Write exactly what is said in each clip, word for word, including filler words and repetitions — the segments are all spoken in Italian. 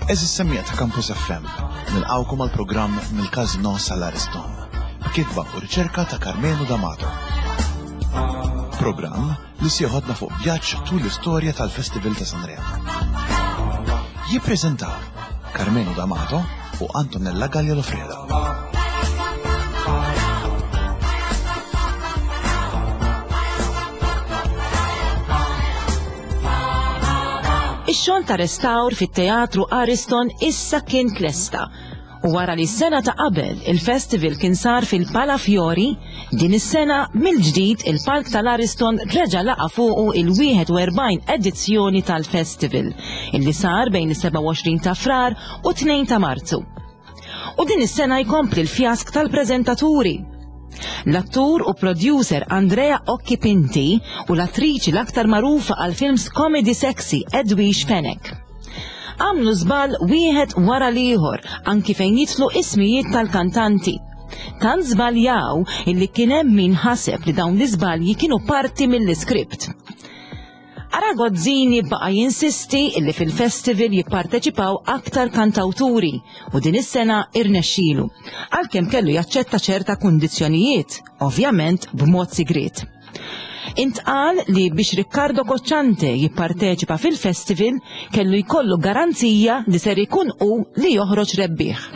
Eżis semmija ta' Campus F M, nilqawkom għal programm mill-Casino sal-Ariston, kitba u riċerka ta' Carmenu D'Amato. Programm li sieħodna fuq vjaġġ tul l-istorja tal-Festival ta' Sanremo. Jippreżentaw Carmenu D'Amato u Antonella Gallia Lofredo. Ix-xogħol ta' restawr fit-Teatru Ariston issa kien tlesta. U wara li s-sena ta' qabel il-festival kien sar fil-Pala Fiori, din is-sena mill-ġdid il-Park tal-Ariston reġa' laqa' fuqu il-wieħed u erbgħin edizzjoni tal-festival, illi sar bejn is-seba' u għoxrin ta' Frar u tnejn ta' Marzu. U din is-sena jkompli l-fjask tal-preżentaturi. L-attur u producer Andrea Occhi Pinti u l-attriċi l-aktar magħrufa għal films comedy sexy Edwige Fenech. Għamlu żball wieħed wara l-ieħor anki fejn jitlu ismijiet tal-kantanti. Tant żbaljaw illi kien hemm min ħaseb li dawn l-iżbalji kienu parti mill-iskript. Aragozzini baqa' jinsisti illi fil-festival jipparteċipaw aktar kantawturi u din is-sena irnexxielu, għalkemm kellu jaċċetta ċerta kundizzjonijiet, ovvjament b'mod sigriet. Intqal li biex Riccardo Cocciante jipparteċipa fil-festival kellu jkollu garanzija li ser ikun hu li joħroġ rebbieħ.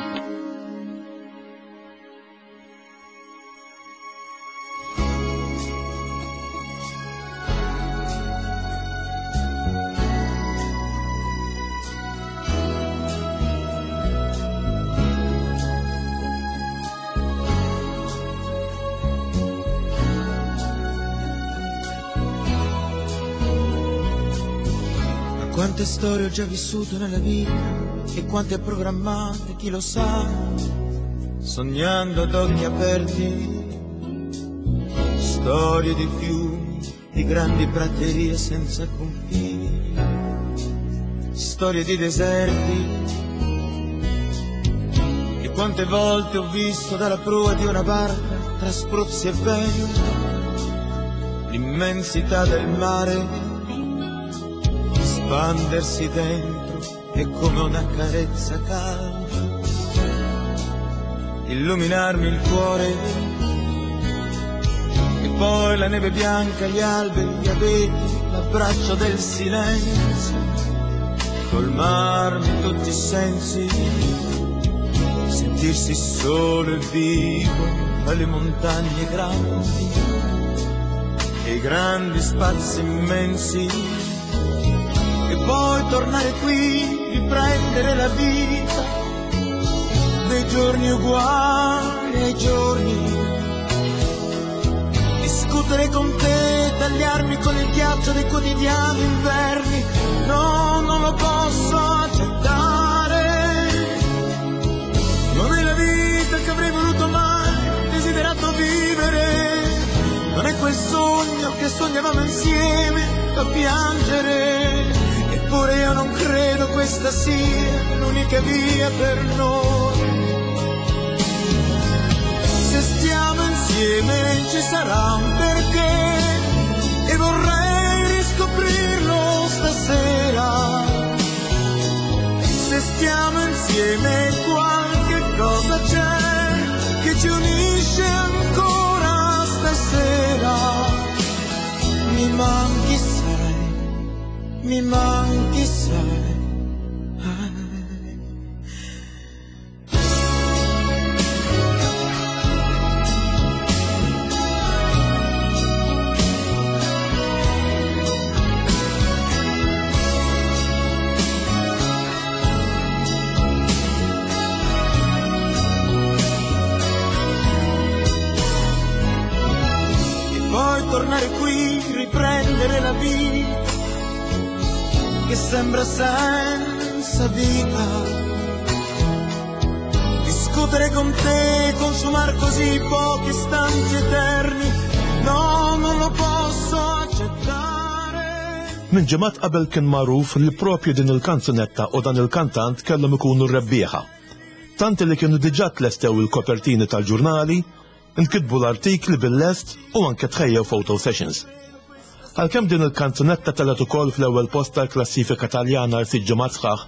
Quante storie ho già vissuto nella vita e quante programmate, chi lo sa, sognando ad occhi aperti, storie di fiumi, di grandi praterie senza confini, storie di deserti, e quante volte ho visto dalla prua di una barca tra spruzzi e vento l'immensità del mare espandersi dentro e come una carezza calda illuminarmi il cuore, e poi la neve bianca, gli alberi, gli abeti, l'abbraccio del silenzio, colmarmi tutti i sensi, sentirsi solo e vivo dalle montagne grandi e i grandi spazi immensi. E poi tornare qui, riprendere la vita dei giorni uguali ai giorni, discutere con te, tagliarmi con il ghiaccio dei quotidiani inverni. No, non lo posso accettare, non è la vita che avrei voluto mai, desiderato vivere, non è quel sogno che sognavamo insieme a piangere. Eppure io non credo questa sia l'unica via per noi. Se stiamo insieme ci sarà un perché e vorrei riscoprirlo stasera. Se stiamo insieme qualche cosa c'è che ci unisce ancora stasera. Mi manchi sai, mi manchi sai. E poi tornare qui, riprendere la vita che sembra senza vita, discutere con te, consumare così pochi istanti eterni. No, non lo posso accettare. Min ġemat qabel kien magħruf li propju din il-kanzunetta u dan il-kantant kellhom ikunu rebbieħa. Tanti li kienu diġà tlestew il-kopertini tal-ġurnali, inkitbu l-artikli bil-lest u anke tħejjew photo sessions. Għalkemm din il-kanzunetta telet ukoll fl-ewwel post tal-klassifika Taljana għal sitt ġimgħat sħaħ,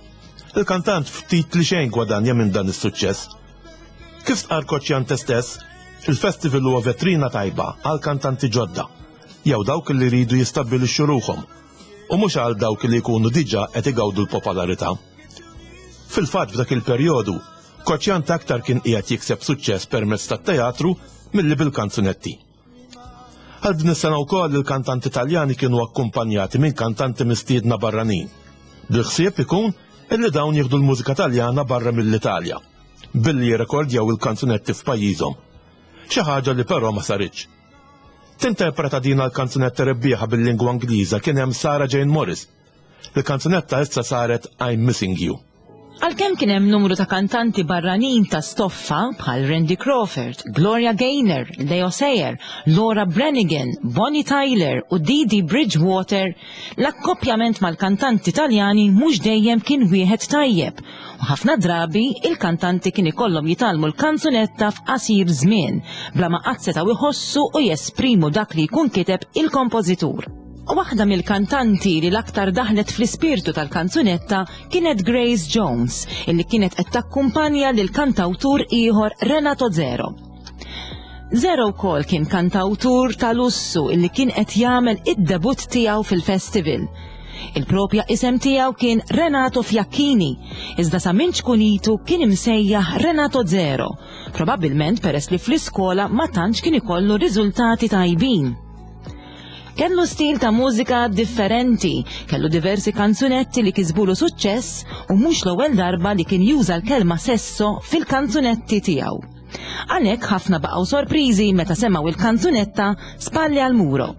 Il-kantant ftit li xejn gwadanja minn dan is-suċċess. Kif stqar Koċjanta stess, il-festival huwa vetrina tajba għal kantanti ġodda, jew dawk li jridu jistabbilixxu ruhom, u mhux għal dawk li jkunu diġà qed igawdu l-popolarità. Fil-fatt f'dak il-perjodu, Koċjanta aktar kien qiegħed jikseb suċċess permezz tat-teatru milli bil-kanzunetti. Għal din is-sena wkoll il-kantanti Taljani kienu akkumpanjati minn kantanti mistiedna barranin. Bil-ħsieb ikun illi dawn jieħdu l-mużika Taljana barra mill-Italja, billi jirrekordjaw il-kanzunetti f'pajjiżhom. Xi ħaġa li però ma saritx. Tinterpreta din l-kanzunetta rebbieħa bil-lingwa Ingliża kien hemm Sarah Jane Morris. Il-kanzunetta issa saret I'm Missing You. Għalkemm kien hemm numru ta' kantanti barranin ta' stoffa bħal Randy Crawford, Gloria Gaynor, Leo Sayer, Laura Branigan, Bonnie Tyler u Didi Bridgewater, l-akkoppjament mal-kantanti Taljani mhux dejjem kien wieħed tajjeb. U ħafna drabi il-kantanti kien ikollhom jitalmu l-kanzunetta f'qasir żmien, bla ma qatt setgħu jħossu u jesprimu dak li jkun kiteb il-kompożitur. Waħda mill-kantanti li l-aktar daħlet fl-ispirtu tal-kanzunetta kienet Grace Jones, illi kienet qed takkumpanja lil kantawtur ieħor Renato Zero. Zero wkoll kien kantawtur ta' lussu illi kien qed jagħmel id-debut tiegħu fil-festival. Il-propja isem tiegħu kien Renato Fiacchini, iżda sa minn ċkunitu kien imsejjaħ Renato Zero, probabbilment peress li fl-iskola ma tantx kien ikollu riżultati tajbin. Kellu stil ta' mużika differenti, kellu diversi kanzunetti li kisbulu suċċess u mhux l-ewwel darba li kien juża l-kelma sesso fil-kanzunetti tiegħu. Għalhekk ħafna baqgħu sorpriżi meta semgħu il-kanzunetta Spalli għal muro.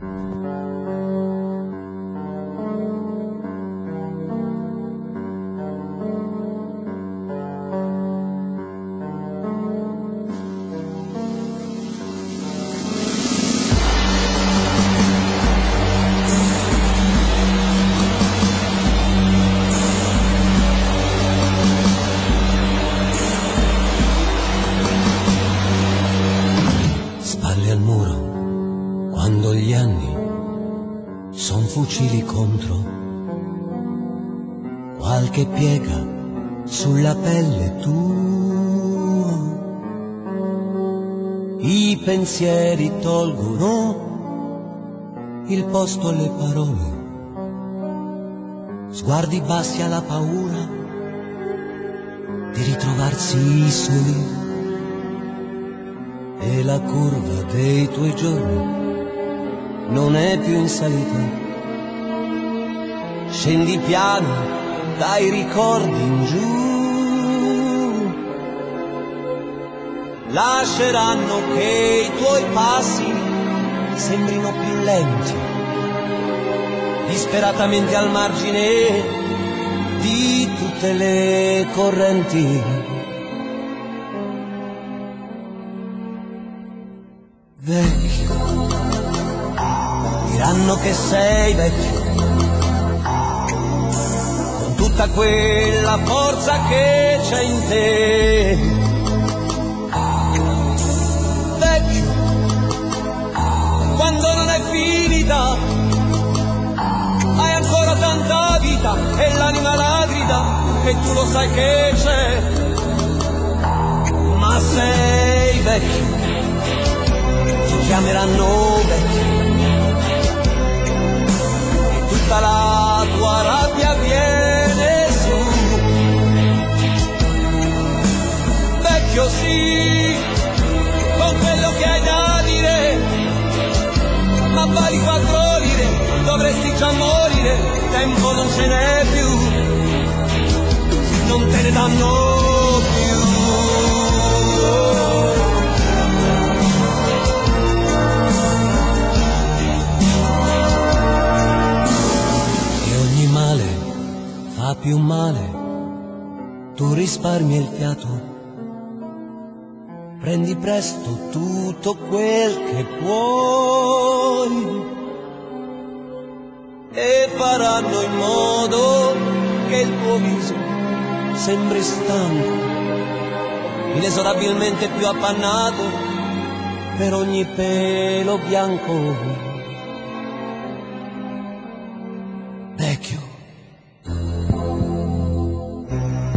Fucili contro, qualche piega sulla pelle tua, i pensieri tolgono il posto alle parole, sguardi bassi alla paura di ritrovarsi soli, e la curva dei tuoi giorni non è più in salita. Scendi piano dai ricordi in giù, lasceranno che i tuoi passi sembrino più lenti, disperatamente al margine di tutte le correnti. Vecchio, diranno che sei vecchio, tutta quella forza che c'è in te. Vecchio, quando non è finita, hai ancora tanta vita e l'anima la grida, e tu lo sai che c'è. Ma sei vecchio, ti chiameranno vecchio, e tutta la tua rabbia viene su. Vecchio sì, con quello che hai da dire, ma vali quattro lire, dovresti già morire, tempo non ce n'è più, non te ne danno più. E ogni male fa più male, tu risparmi il fiato, prendi presto tutto quel che puoi, e faranno in modo che il tuo viso sembri stanco, inesorabilmente più appannato per ogni pelo bianco. Vecchio,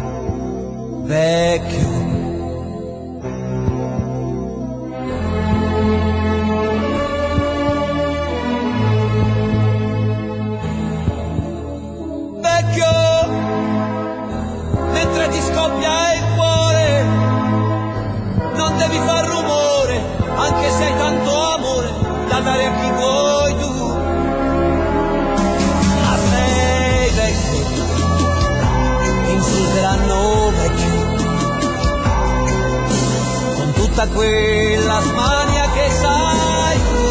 tutta quella smania che sai tu.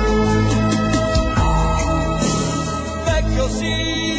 Vecchio sì.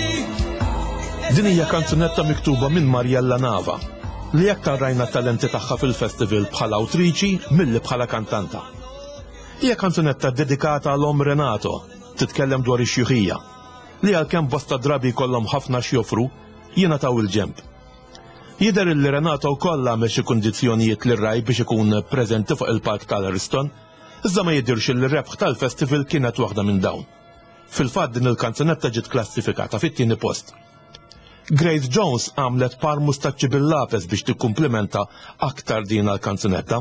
Din hija kanzunetta miktuba minn Marjella Nava li aktar rajna talenti tagħha fil-festival bħala awtriċi milli bħala kantanta. Hija kanzunetta dedikata għal Om Renato, titkellem dwar ix-xjuħija li għalkemm bosta drabi kollhom ħafna x'joffru jingħataw il-ġenb. Jidher li Renato wkoll għamel xi kundizzjonijiet lir raj biex ikun preżenti fuq il-palk tal-Ariston, iżda ma jidhirx li r-rebħ tal-festival kienet waħda minn dawn. Fil-fatt din il-kanzunetta ġiet klassifikata fit-tieni post. Grace Jones għamlet par mustaċċi bil-lapes biex tikkumplimenta aktar din għall-kanzunetta.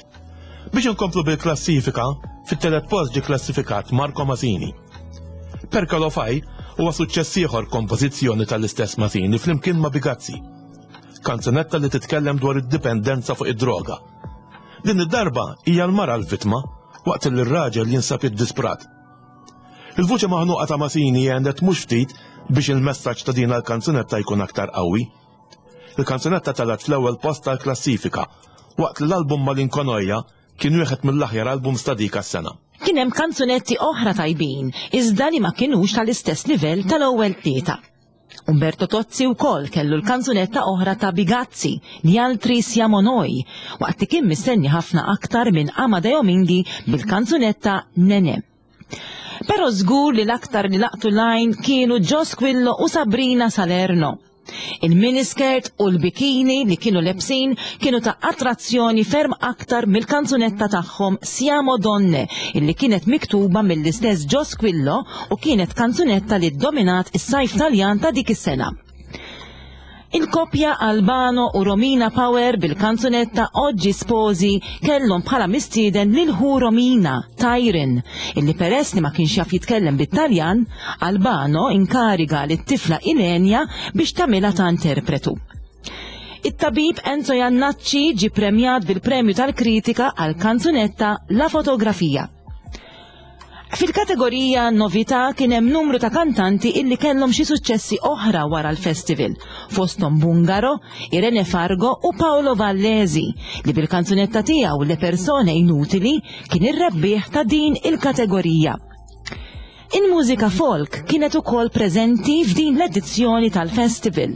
Biex inkomplu bil-klassifika, fit-telet post ġie klassifikat Marco Masini. Perka lo faj huwa suċċess ieħor kompożizzjoni tal-istess Masini flimkien ma' Bigazzi. Kanzunetta li titkellem dwar id-dipendenza fuq id-droga. Din id-darba hija l-mara l-vittma waqt li r-raġel jinsab id-disprat. Il-vuċi maħnuqa ta' Masini għendet mhux ftit biex il-messaġġ ta' din l-kanzunetta jkun aktar qawwi. Il-kanzunetta talat fl-ewwel post tal-klassifika waqt li l-album Malinkonoja kien wieħed mill-aħjar albums ta' dik as-sena. Kien hemm kanzunetti oħra tajbin, iżda li ma kinux tal-istess livell tal-ewwel tlieta. Umberto Tozzi wkoll kellu l-kanzunetta oħra ta' Bigazzi, Gli altri siamo noi, waqt kien mistenni ħafna aktar minn Amadeo Minghi bil-kanzunetta Nene. Però żgur li l-aktar li laqtu lajn kienu Joe Squillo u Sabrina Salerno. Il-miniskirt u l-bikini li kienu lebsin kienu ta' attrazzjoni ferm aktar mill-kanzunetta tagħhom Siamo Donne, illi kienet miktuba mill-istess Joe Squillo u kienet kanzunetta li ddominat is-sajf Taljan ta' dik is-sena. Il-koppja Albano u Romina Power bil-kanzunetta Oggi Sposi kellhom bħala mistieden lil ħu Romina, Tyrin, illi peress li ma kienx jaf jitkellem bit-Taljan, Albano inkariga lit-tifla Ilenia biex tagħmilha ta' interpretu. It-tabib Enzo Jannacci ġie premjat bil-premju tal-kritika għal kanzunetta La Fotografija. Fil-kategorija novità kien hemm numru ta' kantanti illi kellhom xi suċċessi oħra wara l-festival, fosthom Bungaro, Irene Fargo u Paolo Vallesi, li bil-kanzunetta tiegħu Le persone inutili kien ir-rebbieħ ta' din il-kategorija. Il-mużika folk kienet ukoll preżenti f'din l-edizzjoni tal-festival.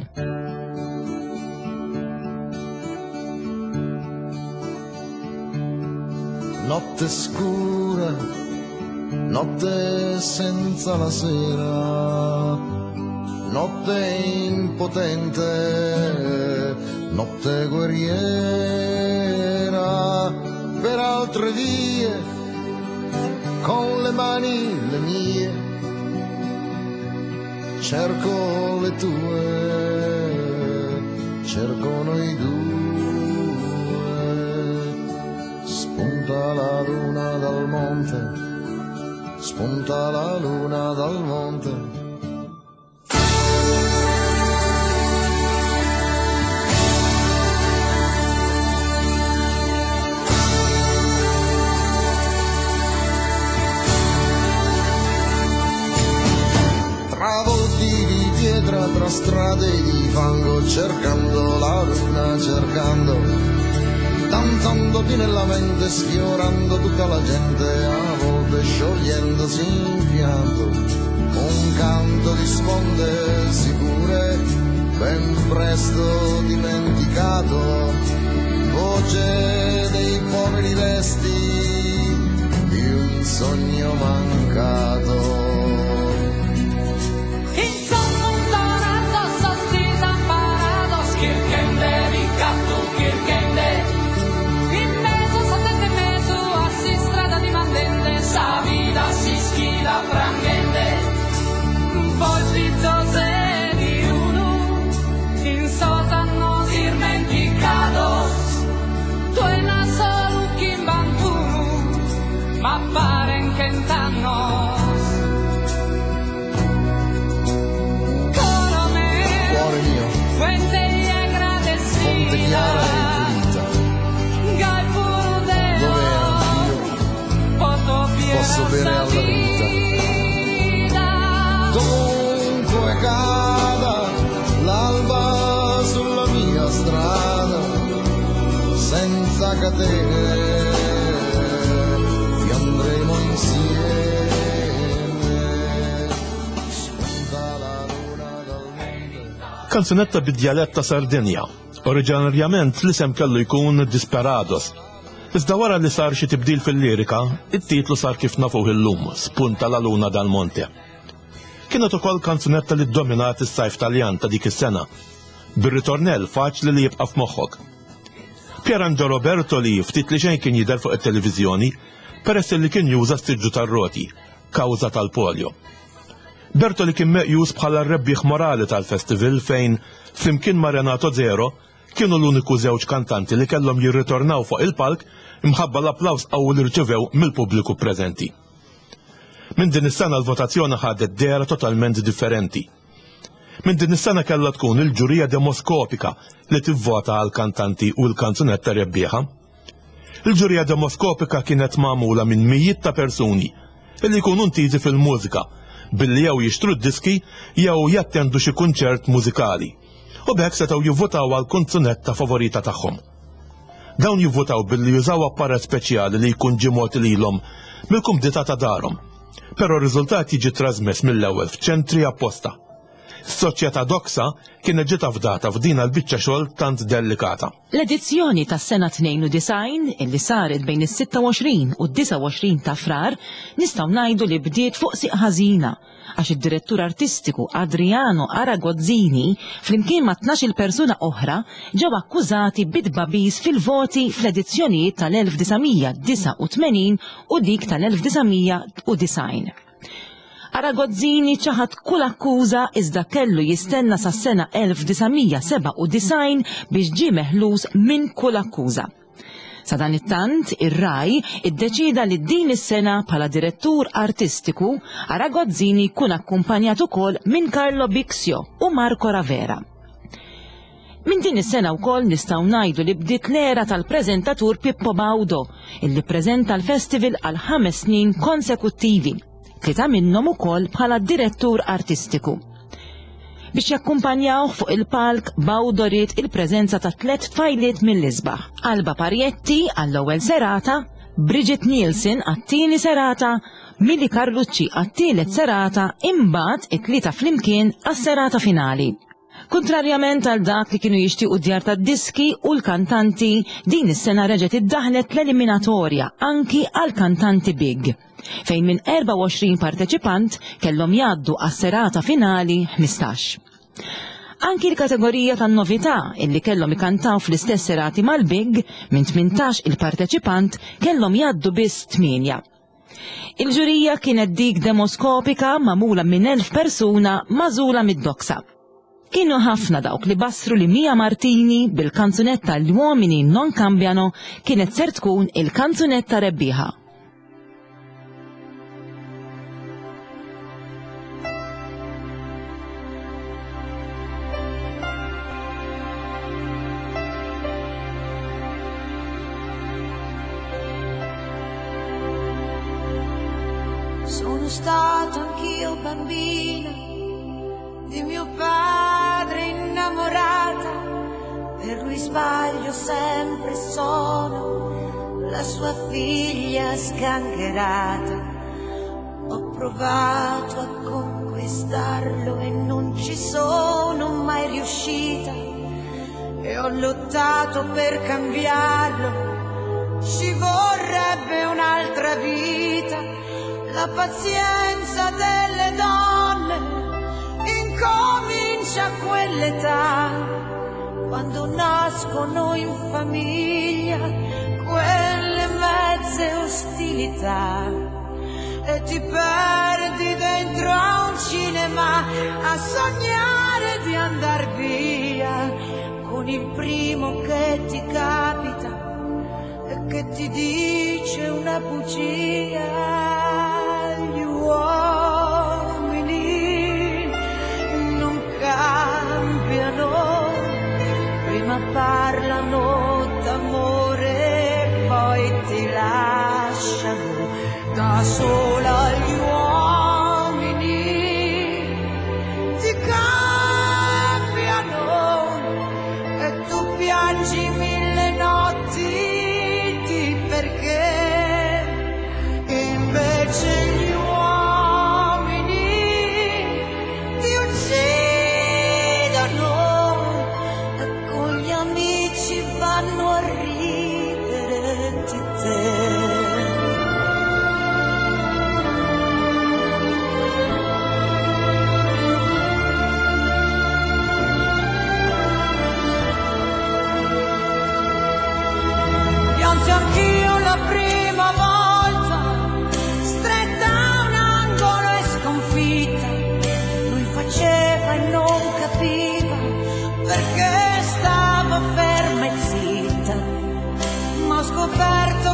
Notte scura, notte senza la sera, notte impotente, notte guerriera, per altre vie, con le mani le mie, cerco le tue, cerco noi due, spunta la luna dal monte, spunta la luna dal monte. Travolti di pietra tra strade di fango, cercando la luna, cercando, danzandoti nella mente, sfiorando tutta la gente, a volte sciogliendosi in pianto, un canto di sponde sicure, ben presto dimenticato, voce dei poveri vesti di un sogno mancato. Posso bere alla vita, dovunque cada l'alba sulla mia strada, senza catene. Kanzunetta bid-djalett ta' Sardinja. Oriġinarjament l-isem kellu jkun Disperados. Iżda wara li sar xi tibdil fil-lirika, it-titlu sar kif nafuh illum, Spunta la Luna dal Monte. Kienet ukoll kanzunetta li ddominat is-sajf Taljan ta' dik is-sena, bir-ritornell faċli li jibqa' f'moħħok. Pierangelo Bertoli ftit li xejn kien jidher fuq it-televiżjoni peress li kien juża stiġġu tar-roti, kawża tal-polio. Bertoli kien meqjus bħala r-rebbieħ morali tal-festival fejn, flimkien ma' Renato Zero, kienu l-uniku żewġ kantanti li kellhom jirritornaw fuq il-palk imħabba l-applaws qawwi li rċevew mill-pubbliku preżenti. Minn din is-sena l-votazzjoni ħadet dera totalment differenti. Minn din is-sena kellha tkun il-ġurija demoskopika li tivvota għal kantanti u l-kanzunetta rebbieħa. Il-ġurija demoskopika kienet magħmula minn mijiet ta' persuni li jkunu ntiżi fil-mużika billi jew jixtru d-diski jew jattendu xi kunċert mużikali. U b'hekk setgħu jivvotaw għal kanzunetta favorita tagħhom. Dawn jivvotaw billi jużaw apparat speċjali li jkun ġimgħot lilhom mill-kumdita ta' darhom. Però r-riżultat jiġi trasmess mill-ewwel f'ċentri apposta. S-soċjetà Doxa kienet ġiet fdata f'din l-biċċa xogħol tant delikata. L-edizzjoni tas-sena tnejn u design illi saret bejn is-sitta u għoxrin u d-disa' u għoxrin ta' frar nistgħu ngħidu li bdiet fuq siq ħażina għax id-direttur artistiku Adriano Aragozzini flimkien ma' tnax-il persuna oħra ġew akkużati bid-tbabiż fil-voti fl-edizzjonijiet tal-elf disamija disa' u tmenin u dik tal-elf disamija u design. Aragozzini ċaħat kull akkuża iżda kellu jistenna sas-sena elf disamija seba' u design biex ġie meħlus minn kull akkuża. Sa dan it-tant, ir-Rai iddeċida li din is-sena bħala direttur artistiku Aragozzini jkun akkumpanjat ukoll minn Carlo Bixio u Marco Ravera. Minn din is-sena wkoll nistgħu ngħidu li bdiet l-era tal-preżentatur Pippo Baudo, illi ppreżenta l-festival għal ħames snin konsekuttivi, tlieta minnhom ukoll bħala direttur artistiku. Biex jakkumpanjaw fuq il-palk Baudo ried il-preżenza ta' tliet tfajliet mill-isbaħ. Alba Parietti għall-ewwel serata, Bridget Nielsen għat-tieni serata, Mili Carlucci għat-tielet serata, imbagħad it-tlieta flimkien għas-serata finali. Kontrarjament għal dak li kienu jixtiequ d-djar tad-diski u l-kantanti, din is-sena reġgħet iddaħlet l-eliminatorja anki għal kantanti big, fejn minn erba' u għoxrin parteċipant kellhom jgħaddu għas-serata finali ħmistax. Anki l-kategorija tan-novità illi kellhom ikantaw fl-istess serati mal-big minn tmintax il-parteċipant kellhom jgħaddu biss tminja. Il-ġurija kienet dik demoskopika magħmula minn elf persuna magħżula mid-Doxa. Kienu ħafna dawk li bassru li Mia Martini bil-kanzunetta Gli uomini non cambiano kienet ser tkun il-kanzunetta rebbieħa. Sono stata anch'io bambina di mio padre innamorata, per lui sbaglio sempre sono la sua figlia sgangherata. Ho provato a conquistarlo e non ci sono mai riuscita, e ho lottato per cambiarlo, ci vorrebbe un'altra vita, la pazienza delle donne incomincia a quell'età, quando nascono in famiglia quelle mezze ostilità, e ti perdi dentro a un cinema a sognare di andar via con il primo che ti capita e che ti dice una bugia. Gli uomini non cambiano, prima parlano d'amore, poi ti lasciano da sola. Gli uomini ti cambiano e tu piangi mille notti di perché, invece gli uomini ti uccidono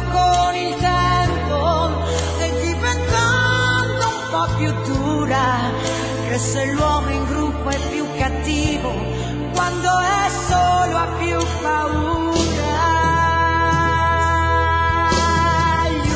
con il tempo e diventando un po' più dura, che se l'uomo in gruppo è più cattivo, quando è solo ha più paura. Gli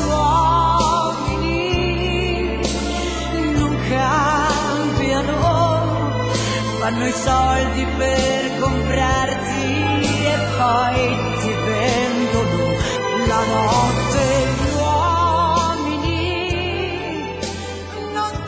uomini non cambiano, fanno i soldi per comprarti e poi ti vendono la notte. Gli uomini non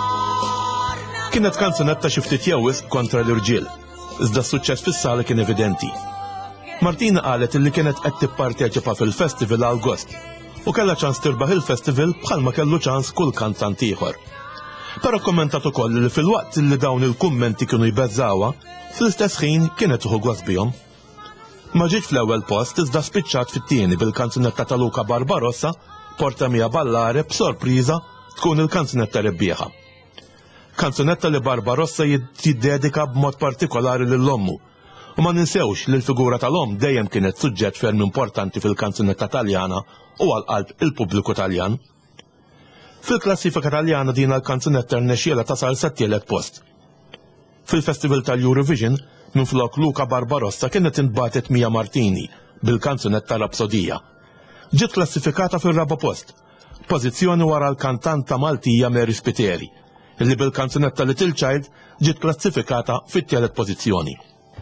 tornano. Kienet kanzunetta xi ftit jewwis kontra l-irġiel, iżda s-suċċess fis-sala kien evidenti. Martina qalet li kienet qed tipparteċipa fil-festival għal gost u kellha ċans tirbaħ il-festival bħalma kellu ċans kull kantant ieħor. Però kommentat ukoll li fil-waqt li dawn il-kummenti kienu jbeżżawha, fl-istess ħin kienet uħu gost bihom. Ma ġietx fl-ewwel post iżda spiċċat fit-tieni bil-kanzunetta ta' Luca Barbarossa, Porta Mia Ballare, b'sorpriża tkun il-kanzunetta rebbieħa. Kanzunetta li Barbarossa jiddedika b'mod partikolari lill-ommu. U ma ninsewx li l-figura tal-om dejjem kienet suġġett ferm importanti fil-kanzunetta Taljana u għal-qalb il-pubbliku Taljan. Fil-klassifika Taljana din l-kanzunetta rnexxiela tasal sat-tielet post. Fil-Festival tal-Eurovision, minflok Luca Barbarossa kienet intbatet Mia Martini bil-kanzunetta Rapsodija. Ġiet klassifikata fil-raba post, pożizzjoni wara l-kantanta Maltija Mary Spiteri, illi bil-kanzunetta Little Child ġiet klassifikata fit-tielet pożizzjoni.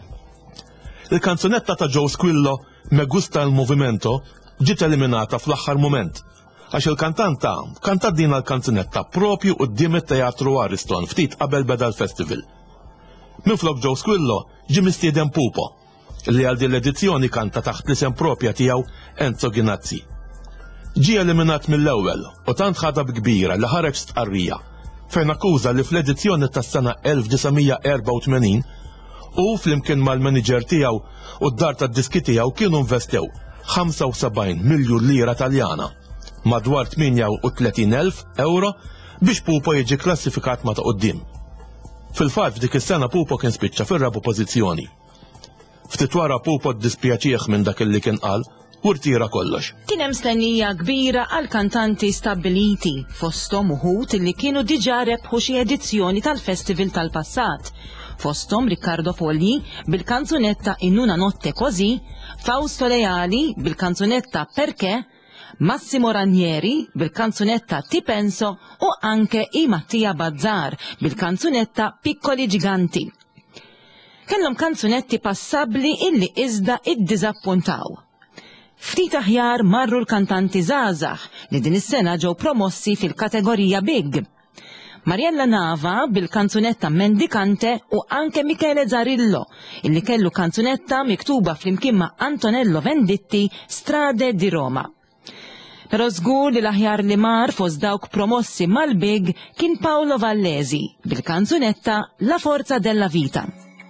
Il-kanzunetta ta' Joe Squillo Me Gusta il Movimento ġiet eliminata fl-aħħar mument għax il-kantanta kantat din l-kanzunetta propju quddiem it-Teatru Ariston ftit qabel beda l-festival. Minflok Joe Squillo ġie mistieden Pupo, li għal din l-edizzjoni kanta taħt l-isem propja tiegħu Enzo Ginazzi. Ġie eliminat mill-ewwel u tant ħadab kbira li ħareġ stqarrija fejn akkuża li fl-edizzjoni tas-sena elf tminja erba' tmenin u flimkien mal-manager tiegħu u d-dar tad-diski tiegħu kienu investew ħamsa u sebgħin miljun lira Taljana, madwar tminja u tletin elf euro biex Pupo jiġi klassifikat ma ta' qudiem. Fil-fatt dik is-sena Pupo kien spiċċa fir-rabu pożizzjoni. Ftit wara Pupo ddispjaċih minn dak li kien qal u rtira kollox. Kien hemm stennija kbira għal kantanti stabbiliti fosthom uħud li kienu diġà rebħu xi edizzjoni tal-festival tal-passat. Fosthom Riccardo Fogli bil-kanzunetta In una notte così, Fausto Leali bil-kanzunetta Perché, Massimo Ranieri bil-kanzunetta Ti penso u anche i Mattia Bazzar bil-kanzunetta Piccoli Giganti. Kellhom kanzunetti passabbli illi iżda iddiżappuntaw. Ftit aħjar marru l-kantanti żgħażagħ li din is-sena ġew promossi fil-kategorija Big. Mariella Nava bil-kanzunetta Mendicante u anke Michele Zarillo, illi kellu kanzunetta miktuba flimkien ma' Antonello Venditti Strade di Roma. Però żgur li l-aħjar li mar fost dawk promossi mal-Big kien Paolo Vallesi bil-kanzunetta La Forza della Vita.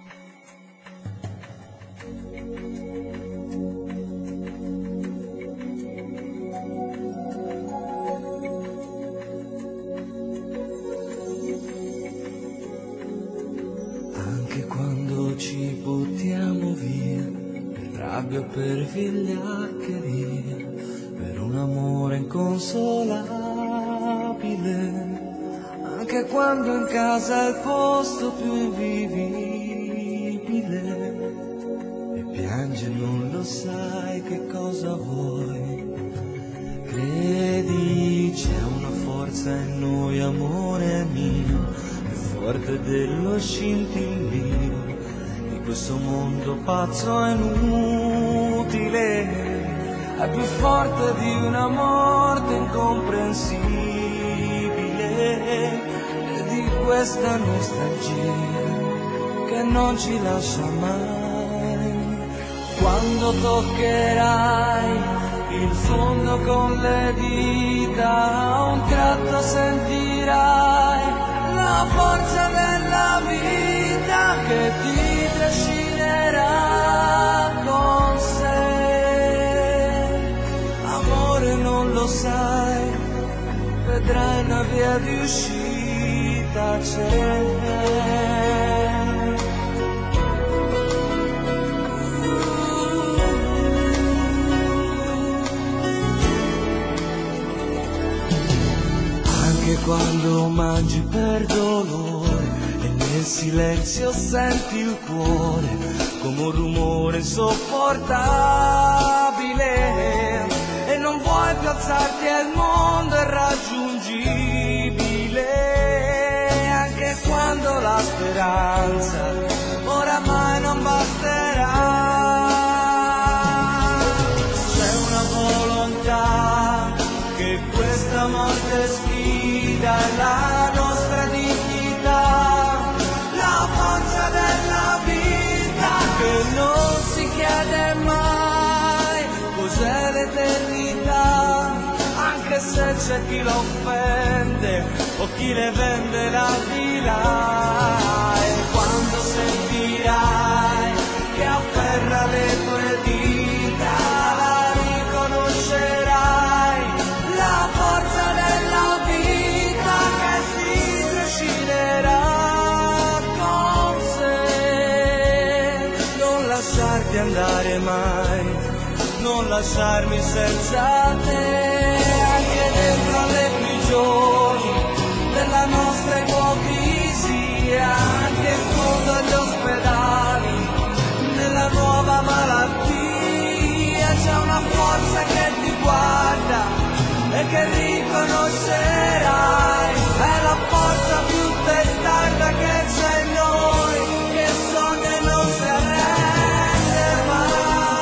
Ci buttiamo via per rabbia, per vigliaccheria, per un amore inconsolabile, anche quando in casa è il posto più invivibile e piangi e non lo sai che cosa vuoi. Credi c'è una forza in noi, amore mio, più forte dello scintillio questo mondo pazzo e inutile, è più forte di una morte incomprensibile e di questa nostalgia che non ci lascia mai. Quando toccherai il fondo con le dita, a un tratto sentirai la forza della vita che ti trascinerà con sé. Amore, non lo sai, vedrai una via di uscita c'è. quando mangi per dolore e nel silenzio senti il cuore come un rumore insopportabile e non vuoi più alzarti e il mondo è raggiungibile anche quando la speranza oramai non basterà. C'è una volontà che questa morte sfida e la nostra dignità, la forza della vita che non si chiede mai cos'è l'eternità, anche se c'è chi la offende o chi le vende la vita. E quando sentirai che afferra le tue dita la riconoscerai, la forza della vita che si trascinerà con sé. Non lasciarti andare mai, non lasciarmi senza te, anche dentro alle prigioni della nostra ipocrisia, anche in fondo agli ospedali, nella nuova malattia, c'è una forza che ti guarda e che riconoscerai, è la forza più testarda che c'è in noi, che sogna e non si arrende mai.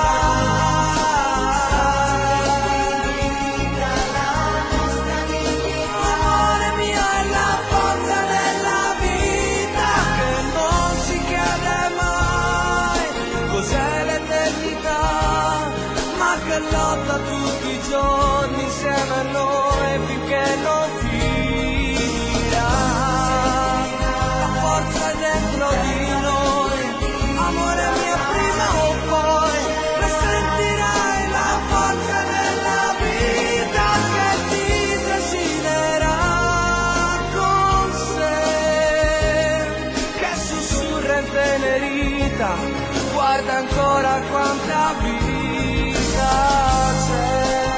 Amore mio, è la forza della vita che non si chiede mai cos'è l'eternità, ma che lotta tutti i giorni insieme a noi finché non finirà. La forza è dentro di noi, amore mio, prima o poi la sentirai, la forza della vita che ti trascinerà con sé, che sussurra intenerita, guarda ancora quanta vita c'è.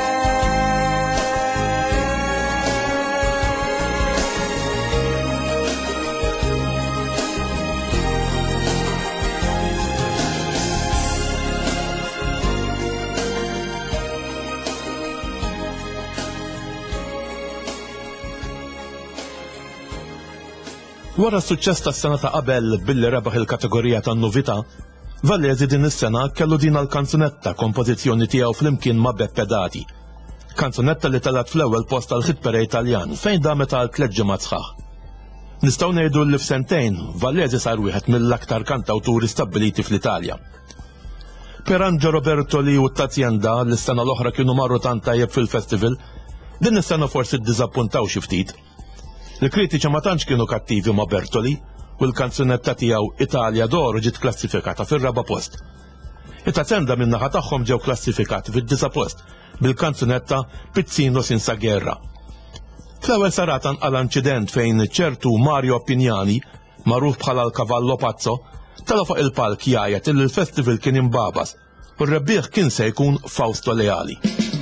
Wara s-suċċess tas-sena ta' qabel billi rebaħ il-kategorija tan-novità, Vallesi din is-sena kellu din għall-kanzunetta kompożizzjoni tiegħu flimkien ma' Beppe Dati. Kanzunetta li telat fl-ewwel post tal-Hit Parade Taljan fejn damet għal tliet ġimgħat sħaħ. Nistgħu ngħidu li f'sentejn Vallesi sar wieħed mill-aktar kantawturi stabbiliti fl-Italja. Pierangelo Robertoli u t-Tazjenda li s-sena l-oħra kienu marru tant tajjeb fil-festival, din is-sena forsi ddiżappuntaw xi ftit. Il-kritiċi ma tantx kienu kattivi ma' Bertoli u l-kanzunetta tiegħu Italja d'Oro ġiet klassifikata fir-raba' post. It-Tazjenda min-naħa tagħhom ġew klassifikati fid-disa' post bil-kanzunetta Pizzino Senza Guerra. Fl-ewwel sarata nqala inċident fejn ċertu Mario Appignani, magħruf bħala l-Kavallo Pazzo, tela fuq il-palk jgħid li l-festival kien imbabas u r-rebbieħ kien se jkun Fausto Leali.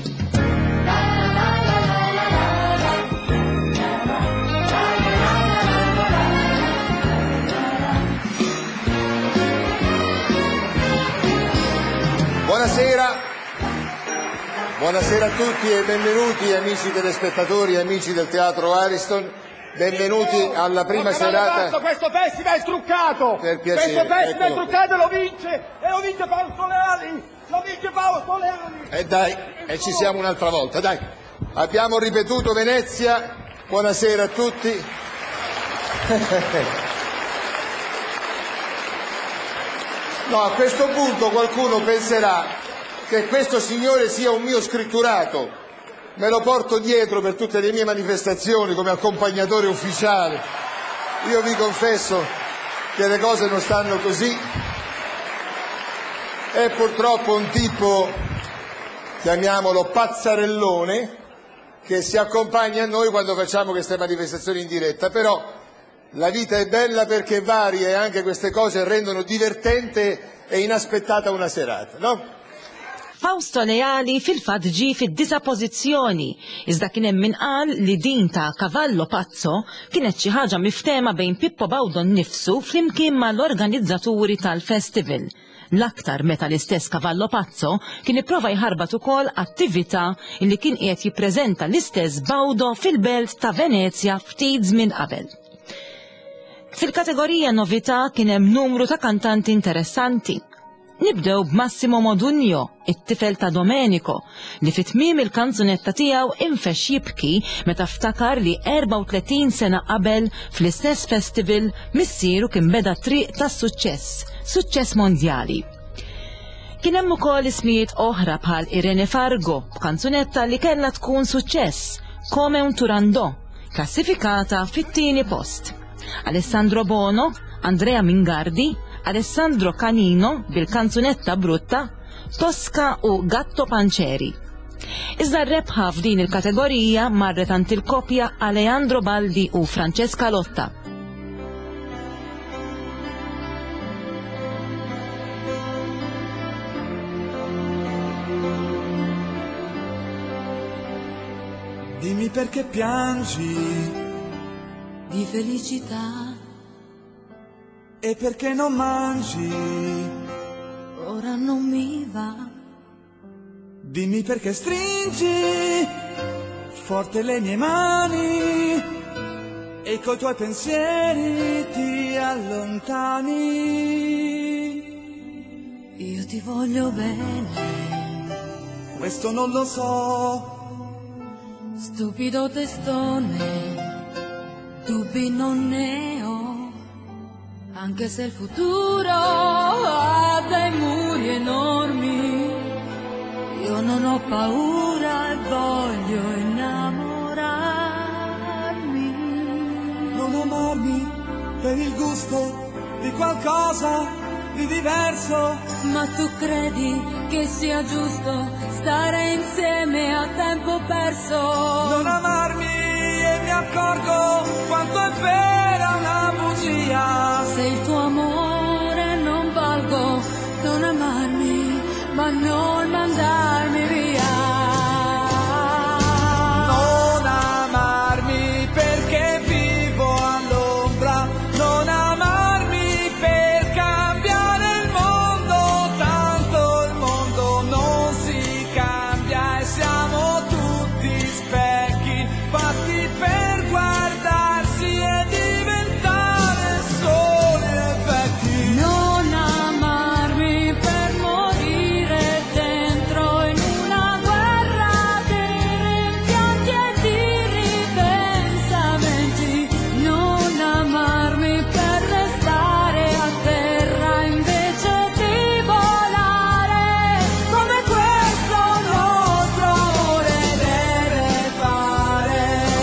Buonasera, buonasera a tutti e benvenuti amici telespettatori e amici del Teatro Ariston, benvenuti alla prima serata. Questo festival è truccato, Per piacere, questo festival eccolo. è truccato e lo vince, e lo vince Fausto Leali, lo vince Fausto Leali. E dai, e ci siamo un'altra volta, dai. Abbiamo ripetuto Venezia, buonasera a tutti. No, a questo punto qualcuno penserà che questo signore sia un mio scritturato. Me lo porto dietro per tutte le mie manifestazioni come accompagnatore ufficiale. Io vi confesso che le cose non stanno così. È purtroppo un tipo, chiamiamolo pazzarellone, che si accompagna a noi quando facciamo queste manifestazioni in diretta, però la vita è bella perché varia e anche queste cose rendono divertente e inaspettata una serata, no? Fausto Leali fil-fatt ġi fid-disa pożizzjoni, iżda kien hemm min qal li din ta' Cavallo Pazzo kienet xi ħaġa miftema bejn Pippo Baudo nnifsu flimkien mal-organizzaturi tal-festival. L-aktar meta l-istess Cavallo Pazzo kien ipprova jħarbat ukoll attività li kien qiegħed jippreżenta l-istess Baudo fil-belt ta' Venezja ftit żmien qabel. Fil-kategorija novità kien hemm numru ta' kantanti interessanti. Nibdew b'Massimo Modugno, it-tifel ta' Domenico, li fit-tmiem il-kanzunetta tiegħu infex jibki meta ftakar li erba' u tletin sena qabel fl-istess festival missieru kien beda triq ta' suċċess, suċċess mondjali. Kien hemm ukoll ismijiet oħra bħal Irene Fargo b'kanzunetta li kellha tkun suċċess, Come un Turandot, klassifikata fit-tieni post. Alessandro Bono, Andrea Mingardi, Alessandro Canino bil-kanzunetta Brutta, Tosca u Gatto Panceri. Iżda r-rebħa f'din il-kategorija marret ant il-kopja Alejandro Baldi u Francesca Lotta. Dimmi perché piangi di felicità. E perché non mangi? Ora non mi va. Dimmi perché stringi forte le mie mani e coi tuoi pensieri ti allontani. Io ti voglio bene. Questo non lo so. Stupido testone, dubbi non ne ho. Anche se il futuro ha dei muri enormi, io non ho paura e voglio innamorarmi. Non amarmi per il gusto di qualcosa di diverso. Ma tu credi che sia giusto stare insieme a tempo perso? Non amarmi e mi accorgo quanto è vera una bugia. Se il tuo amore non valgo, non amarmi, ma non mandarmi via. Non amarmi perché vivo all'ombra, non amarmi per cambiare il mondo, tanto il mondo non si cambia e siamo tutti specchi fatti per guardarsi e diventare soli e vecchi. Non amarmi per morire dentro in una guerra di rimpianti e di ripensamenti. Non amarmi per restare a terra invece di volare, come questo nostro amore deve fare.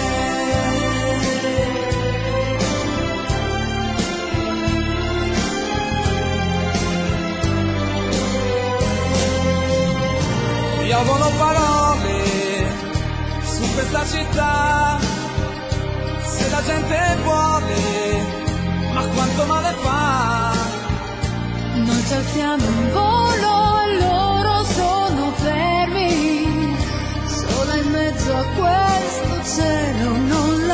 Piovono parole su questa città, se la gente vuole, ma quanto male fa. Noi ci alziamo in volo e loro sono fermi, sola in mezzo a questo cielo. Non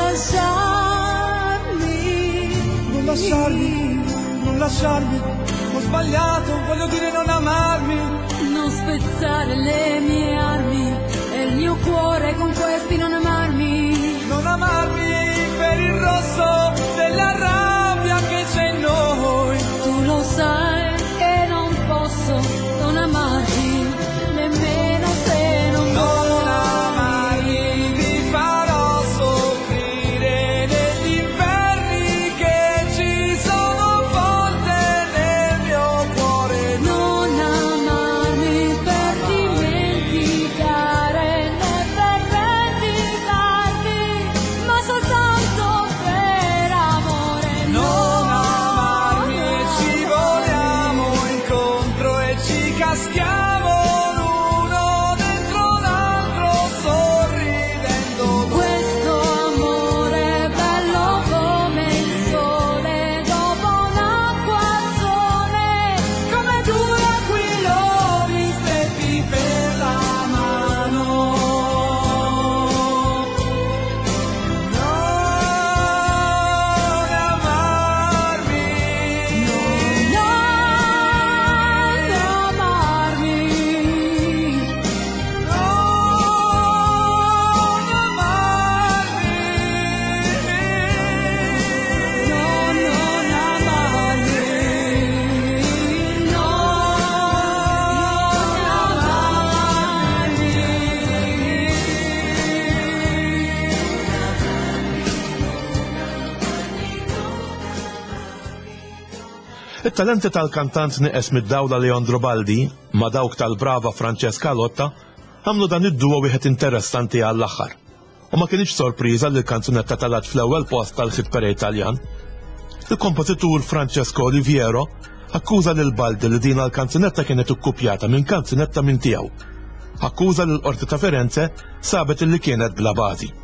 lasciarmi, Non lasciarmi, non lasciarmi, ho sbagliato, voglio dire non amarmi. non spezzare le mie armi e il mio cuore con questi non amarmi. Non amarmi per il rosso della rabbia che c'è in noi. Tu lo sai che non posso non amarti, nemmeno se non Non amarmi, ti farò soffrire negli inferni che ci sono volte nel mio cuore. Non amarmi per dimenticare né per vendicarmi, ma soltanto per amore. It-talenti tal-kantant nieqes mid-dawla Leandro Baldi ma' dawk tal-brava Francesca Lotta għamlu dan id-duo wieħed interessanti għall-aħħar. U ma kienx sorpriża li l-kanzunetta talat fl-ewwel post tal-hit parade Taljan. Il-kompożitur Francesco Oliviero akkuża lil Baldi li din l-kanzunetta kienet ikkupjata minn kanzunetta minn tiegħu. Akkuża li l-Qorti ta' Firenze sabet li kienet bla bażi.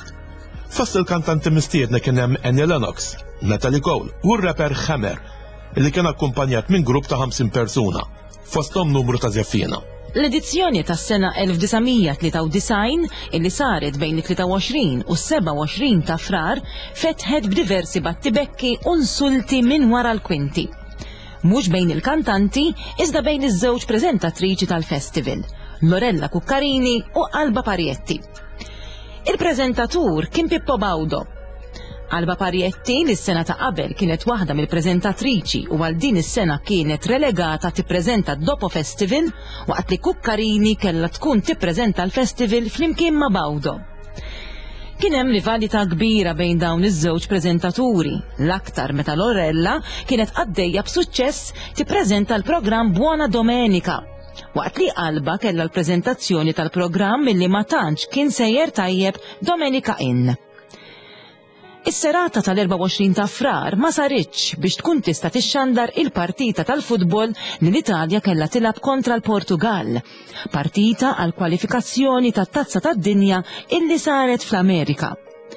Fost il-kantanti mistiedna kien hemm Annie Lennox, Natalie Cole u r-rapper Hammer, illi kien akkumpanjat minn grupp ta' ħamsin persuna, fosthom numru ta' żeffina. L-edizzjoni tas-sena elf tisa' tlieta u disgħin illi saret bejn it-tlieta u għoxrin u s-seba' u għoxrin ta' frar fetħet b'diversi battibekki u insulti minn wara l-kwinti. Mhux bejn il-kantanti, iżda bejn iż-żewġ preżentatriċi tal-festival, Lorella Cuccarini u Alba Parietti. Il-preżentatur kien Pippo Baudo. Alba Parietti li s-sena ta' qabel kienet waħda mill-preżentatriċi u għal din is-sena kienet relegata tippreżenta dopo festival waqt li Cuccarini kellha tkun tippreżenta l-festival flimkien ma' Baudo. Kien hemm rivalità kbira bejn dawn iż-żewġ preżentaturi, l-aktar meta Lorella kienet għaddejja b'suċċess tippreżenta l-programm Buona Domenica, waqt li Alba kellha l-preżentazzjoni tal-programm milli ma tantx kien sejjer tajjeb Domenica Inn. Is-serata tal-erba' u għoxrin ta' frar ma saritx biex tkun tista' tixxandar il-partita tal-futbol li l-Italja kellha tilab kontra l-Portugal, partita għal kwalifikazzjoni tat-Tazza tad-Dinja illi saret fl-Amerika.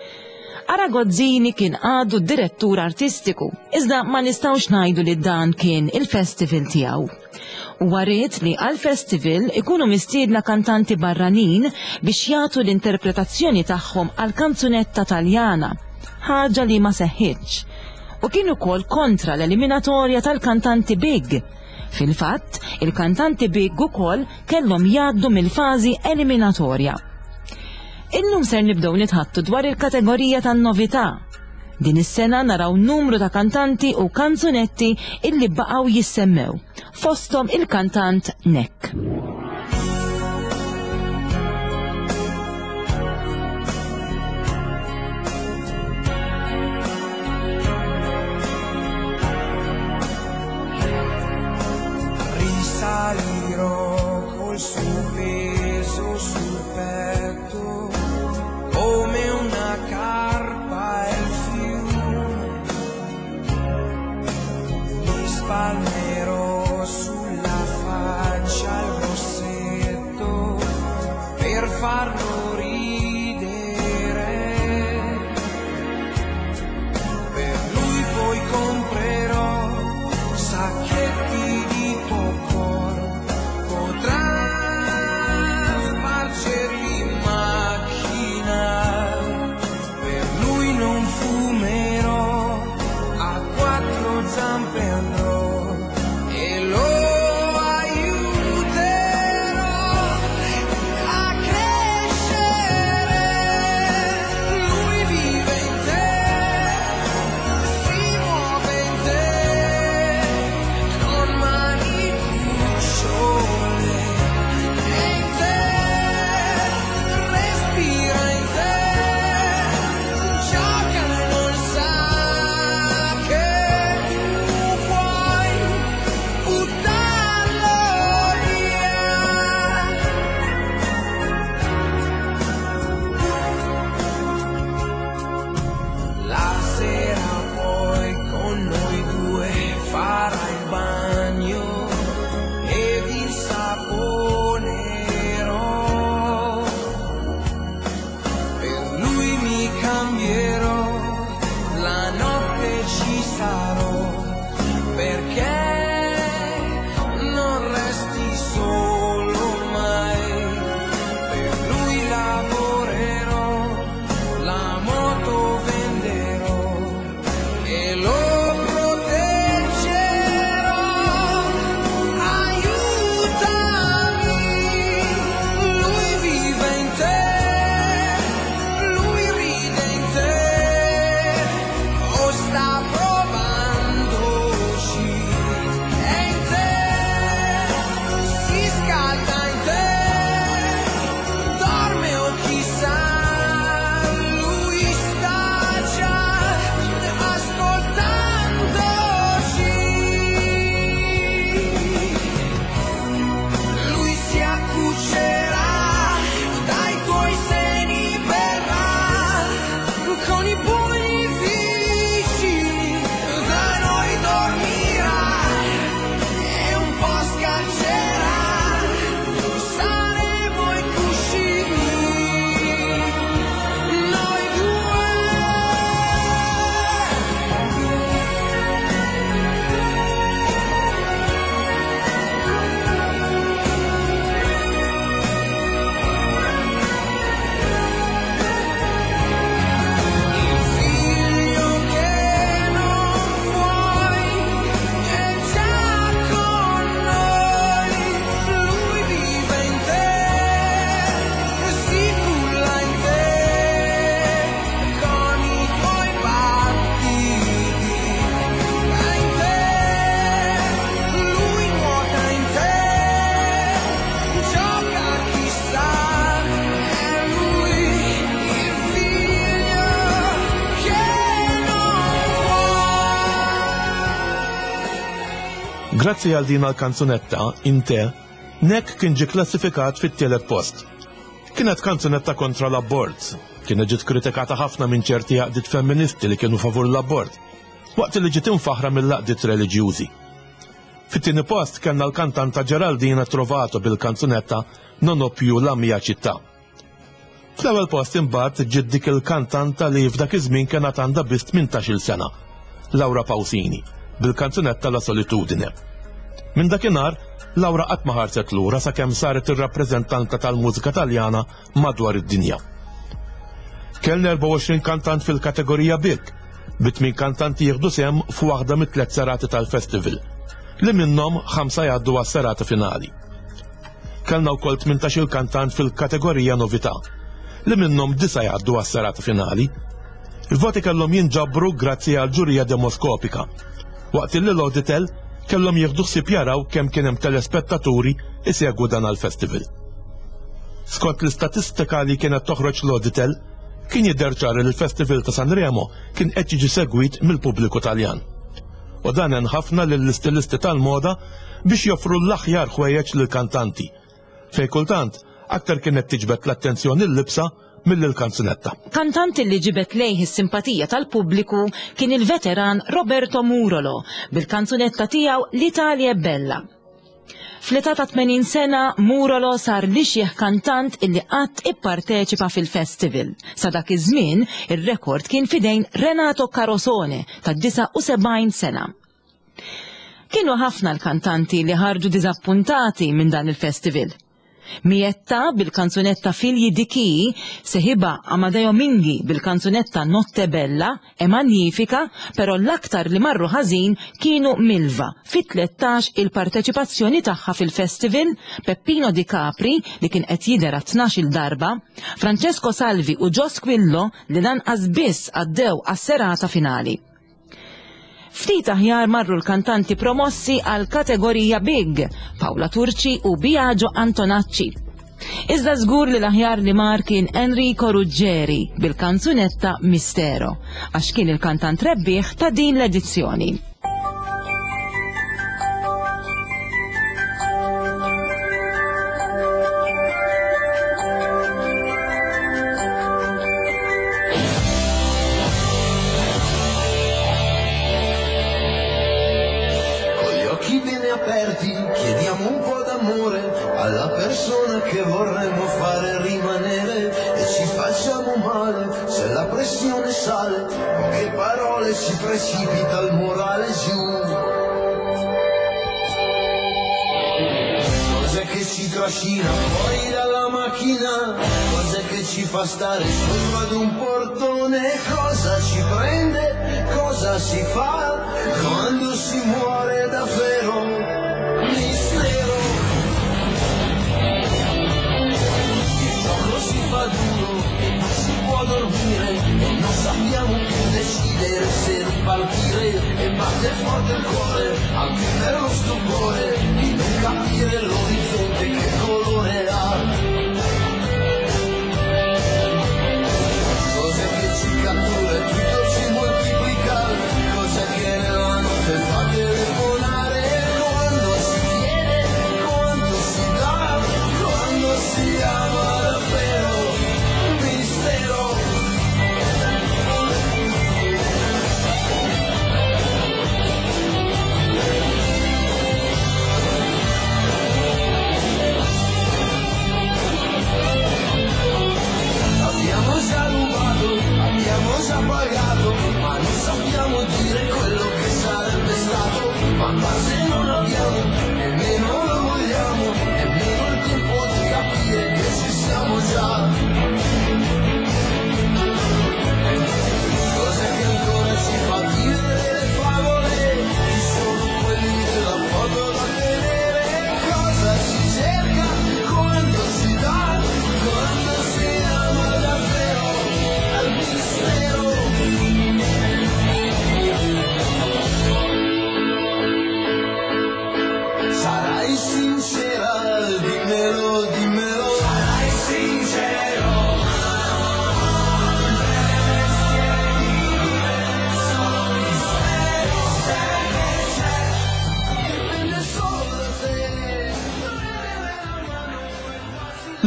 Aragozzini kien għadu d-direttur artistiku, iżda ma nistgħux ngħidu li dan kien il-festival tiegħu. U għariet li għal-festival ikunu mistiedna kantanti barranin biex jagħtu l-interpretazzjoni tagħhom għal kanzunetta Taljana, ħaġa li ma seħħitx, u kienu kol kontra l-eliminatorja tal-kantanti Big. Fil-fatt, il-kantanti Big ukoll kellhom jgħaddu mill-fażi eliminatorja. Illum ser nibdew nitħattu dwar il-kategorija tan-novità. Din is-sena naraw numru ta' kantanti u kanzunetti illi baqgħu jissemmew, fosthom il-kantant Nek. Salirò col suo peso sul petto come una carpa il fiume, mi spalmerò sulla faccia il rossetto Grazzi għal din l-kanzunetta, Inte, Nek kien ġi klassifikat fit-tielet post. Kienet kanzunetta kontra l-abort, kienet ġiet kritikata ħafna minn ċerti għaqdiet femministi li kienu favur l-abort, waqt li ġiet infaħra mill-laqdiet reliġjużi. Fit-tieni post kellna l-kantanta Geraldina Trovato bil-kanzunetta Non ho più la mia città. Fl-ewwel post imbagħad ġiet dik il-kantanta li f'dak iż-żmien kienet għandha biss tmintax-il sena, Laura Pausini, bil-kanzunetta La solitudine. Minn dakinhar Laura qatt ma ħarset lura sakemm saret ir-rappreżentanta tal-mużika Taljana madwar id-dinja. Kellna erba' u għoxrin kantant fil-kategorija Big, bi tmien kantanti jieħdu sehem f'waħda mit-tliet serati tal-festival, li minnhom ħamsa jgħaddu għas-serata finali. Kellna wkoll tmintax-il kantant fil-kategorija Novità, li minnhom disa' jgħaddu għas-serata finali. Il-voti kellhom jinġabru grazzi għal ġurija demoskopika, waqt li l-Auditel kellhom jieħdu ħsieb jaraw kemm kien hemm telespettaturi isegwu dan għall-festival. Skont l-istatistika li kienet toħroġ l-Auditel, kien jidher ċar li l-Festival ta' Sanremo kien qed jiġi segwit mill-pubbliku Taljan. U dan hemm ħafna lill-istilisti tal-moda biex joffru l-aħjar ħwejjeġ lill-kantanti. Fejn kultant aktar kienet tiġbed l-attenzjoni l-libsa mill-kanzunetta. Kantant li ġibet lejh is-simpatija tal-pubbliku kien il-veteran Roberto Murolo bil-kanzunetta tiegħu L'Italia è bella. Fl-età ta' tmenin sena Murolo sar l-ixjeħ kantant illi qatt ipparteċipa fil-festival. Sa dak iż-żmien ir-rekord kien fidejn Renato Carosone ta' disa' u sebgħin sena. Kienu ħafna l-kantanti li ħarġu diżappuntati minn dan il-festival. Mietta bil-kanzunetta Figli di chi, seħiba Amadeo Minghi bil-kanzunetta Notte Bella e Magnifika, però l-aktar li marru ħażin kienu Milva. Fit-tlettax il-parteċipazzjoni tagħha fil-festival, Peppino Di Capri li kien qed jidher tnax-il darba, Francesco Salvi u Joe Squillo li lanqas biss għaddew għas-serata finali. Ftit aħjar marru l-kantanti promossi għal kategorija Big, Paola Turci u Biagio Antonacci. Iżda żgur li l-aħjar li mar kien Enrico Ruggeri bil-kanzunetta Mistero, għax kien il-kantant rebbieħ ta' din l-edizzjoni. Chiediamo un po' d'amore alla persona che vorremmo fare rimanere e ci facciamo male se la pressione sale, poche parole si precipita il morale giù. Cos'è che ci trascina fuori dalla macchina? Cos'è che ci fa stare sopra ad un portone? Cosa ci prende? Cosa si fa quando si muore davvero? Si fa duro e non si può dormire e non sappiamo più decidere se ripartire e batte forte il cuore anche per lo stupore di non capire l'orizzonte che colore ha. Cos'è che ci cattura e tutto ci moltiplica? Cos'è che nella notte fa telefonare? Quando si chiede, quando si dà, quando si ama.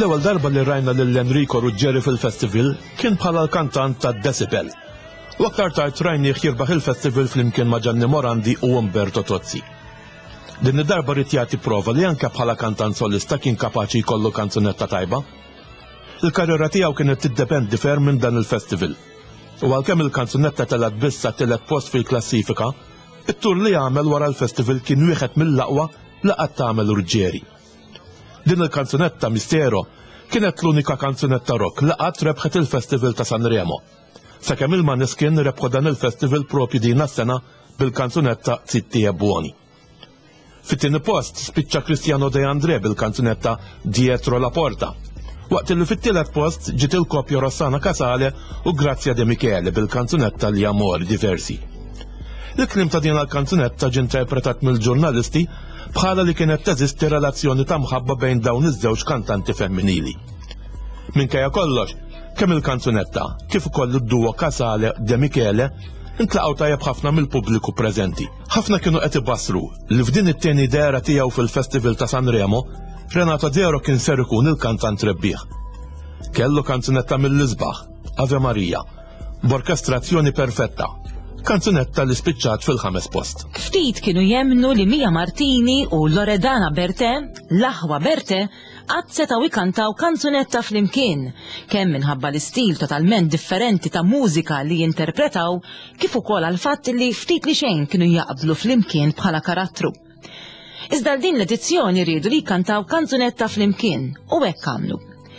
L-ewwel darba li rajna lil Enrico Ruggeri fil-festival kien bħala l-kantant ta' Decibel. U aktar tard rajnih jirbaħ il-festival flimkien ma' Gianni Morandi u Umberto Tozzi. Din id-darba rid jagħti prova li anke bħala kantant solista kien kapaċi jkollu kanzunetta tajba. Il-karriera tiegħu kienet tiddependi ferm minn dan il-festival. U għalkemm il-kanzunetta telet biss tielet post fil-klassifika, it-tur li għamel wara l-festival kien wieħed mill-aqwa li qatt tagħmel Ruggeri. Din il-kanzunetta Mistero kienet l-unika kanzunetta rock li qatt rebħet il-Festival ta' Sanremo. Sakemm il-Maneskin rebħu dan il-festival propju din is-sena bil-kanzunetta Zitti e Buoni. Fit-tieni post spiċċa Cristiano De André bil-kanzunetta Dietro la Porta. Waqt li fit-tielet post ġiet il-koppja Rossana Casale u Grazia De Michele bil-kanzunetta Li Amor Diversi. Il-klim ta' din il-kanzunetta ġie interpretat mill-ġurnalisti bħala li kienet teżisti relazzjoni ta' mħabba bejn dawn iż-żewġ kantanti femminili. Minkejja kollox, kemm il-kanzunetta kif ukoll id-duo Casale De Michele intlaqgħu tajjeb ħafna mill-pubbliku preżenti. Ħafna kienu qed ibassru li f'din it-tieni dera tiegħu fil-Festival ta' Sanremo Renato Zero kien ser ikun il-kantant rebbieħ. Kellu kanzunetta mill-isbaħ, Ave Maria, b'orkestrazzjoni perfetta. Kanzunetta li spiċċat fil-ħames post. Ftit kienu jemnu li Mia Martini u Loredana Bertè, l-aħwa Bertè, qatt setgħu jkantaw kanzunetta flimkien, kemm minħabba l-istil totalment differenti ta' mużika li jinterpretaw, kif ukoll għal fatt li ftit li xejn kienu jaqblu flimkien bħala karattru. Iżda din l-edizzjoni rridu li jkantaw kanzunetta flimkien u hekk għamlu.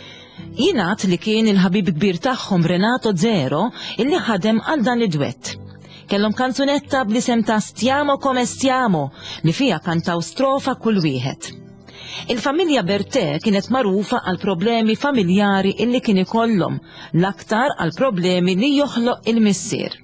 Jingħad li kien il-ħabib kbir tagħhom Renato Zero illi ħadem għal dan id-duett. Kellhom kanzunetta bl-isem ta' Stiamo come stiamo li fija kantaw strofa kull wieħed. Il-familja Bertè kienet magħrufa għal problemi familjari illi kien ikollhom, l-aktar għal problemi li joħloq il-missier.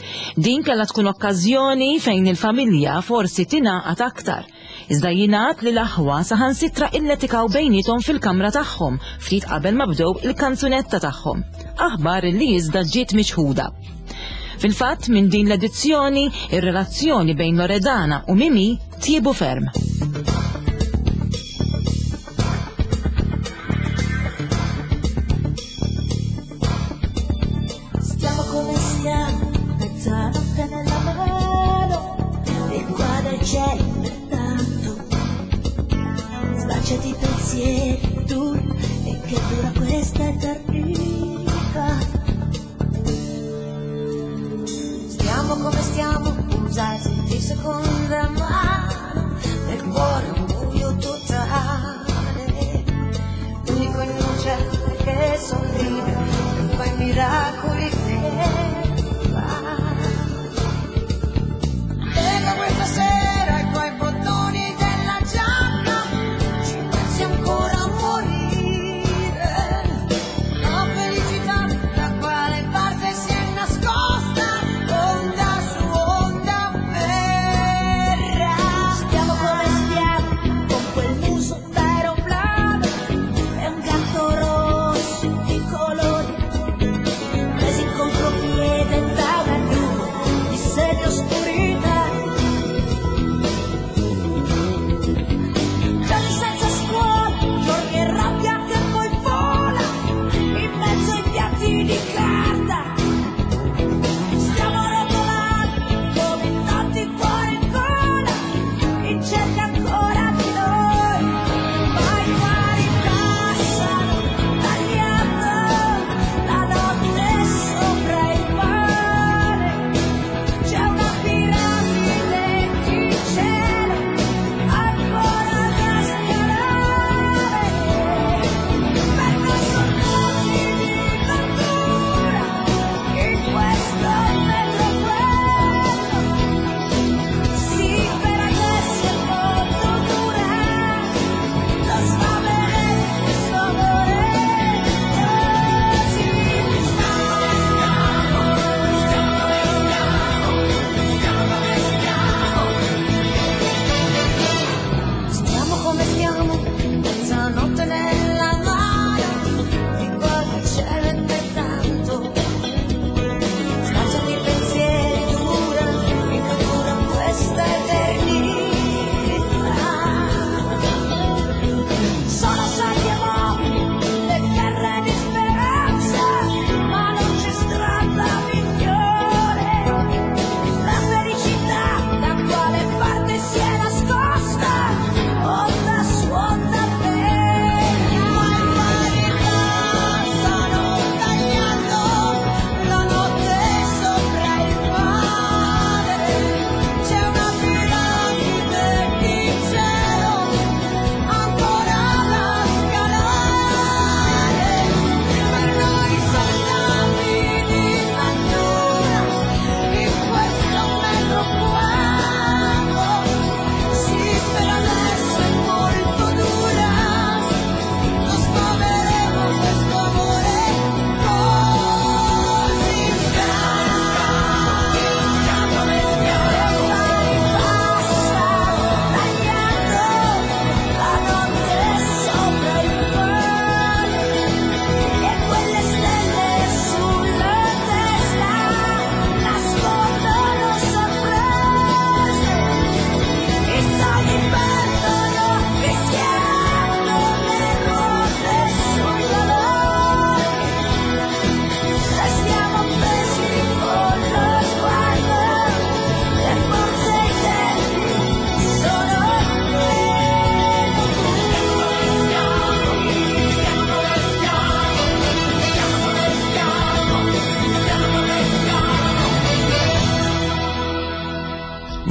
Din kellha tkun okkażjoni fejn il-familja forsi tingħaqad aktar. Iżda jingħad li l-aħwa saħansitra illetikaw bejnietom fil-kamra tagħhom ftit qabel ma bdew il-kanzunetta tagħhom. Aħbar li iżda ġiet miċħuda. Fil-fatt minn din l-edizzjoni ir-relazzjoni bejn Loredana u Mimi tiebu ferm. Stiamo come stiamo, mezzanotte nella mano, e qua del cielo tanto, sbacciati i pensieri tu, e che dura questa eternità. Stiamo come stiamo, usa il sentir seconda mano, nel cuore un buio totale, l'unico innocente che sorride, che fa i miracoli che fa. E da questa sera e coi bottoni della giacca, ci pensi ancora a morire, la felicità da quale parte si è nascosta.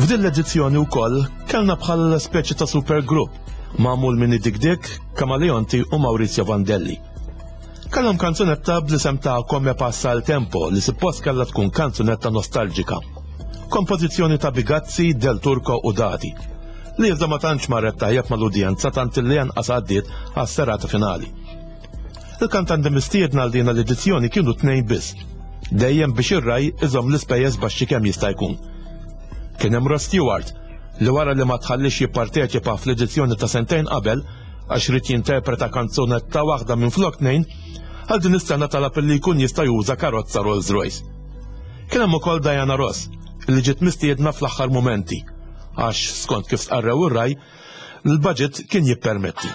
F'din l-edizzjoni wkoll kellna bħal speċi ta' supergrupp magħmul minn Dik Dik, Kamaleonti u Maurizio Vandelli. Kellhom kanzunetta bl-isem ta' Come passa l tempo li suppost kellha tkun kanzunetta nostalġika. Kompożizzjoni ta' Bigazzi, Del Turco u Dati li iżda ma tantx marret tajjeb mal-udjenza tant li anqas għaddiet għas-serata finali. Il-kantanti mistiedna għal din l-edizzjoni kienu tnejn biss, dejjem biex ir-raj iżomm l-ispejjeż baxxi kemm jista' jkun. Kien hemm Ross Stewart li wara li ma tħallix jipparteċipa fl-edizzjoni ta' sentejn qabel għax rid jinterpreta kanzunetta waħda minn flok tnejn, għal din is-sena talab li jkun jista' juża karozza Rolls Royce. Kien hemm ukoll Diana Ross li ġiet mistiedna fl-aħħar mumenti għax skont kif tqarrew ir-raj l-budget kien jippermetti.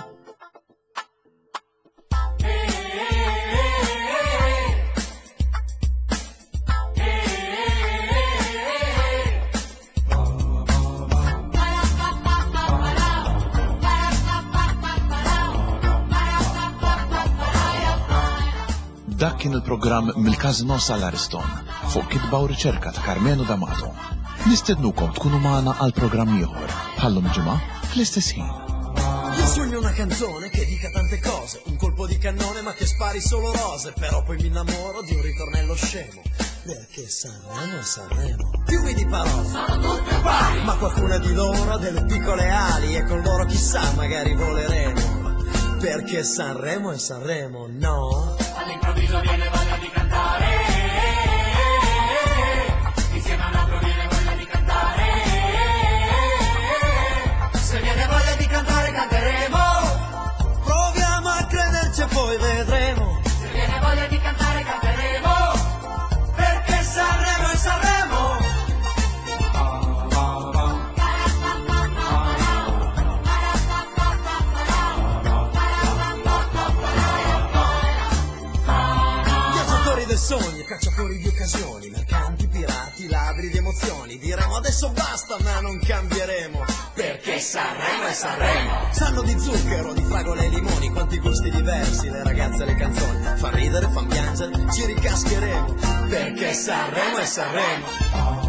Dak kien il-programm mill-Kazino sal-Ariston fuq kitba u riċerka ta' Carmenu D'Amato. Nistednukom tkunu magħna għal programm ieħor bħallum ġimgħa fl-istess ħin. Io sogno una canzone che dica tante cose, un colpo di cannone ma che spari solo rose, però poi mi innamoro di un ritornello scemo, perché Sanremo è Sanremo. Fiumi di parole, sono tutte uguali, ma qualcuna di loro ha delle piccole ali e con loro chissà magari voleremo, perché Sanremo è Sanremo, no? All'improvviso viene voglia di cantare, insieme a un altro viene voglia di cantare, se viene voglia di cantare canteremo, proviamo a crederci e poi vedremo, se viene voglia di cantare canteremo, perché Sanremo è Sanremo. Sogni, cacciatori di occasioni, mercanti, pirati, ladri di emozioni. Diremo adesso basta ma non cambieremo, perché Sanremo è Sanremo. Sanno di zucchero, di fragole e limoni, quanti gusti diversi, le ragazze e le canzoni. Fan ridere, fan piangere, ci ricascheremo, perché Sanremo è Sanremo.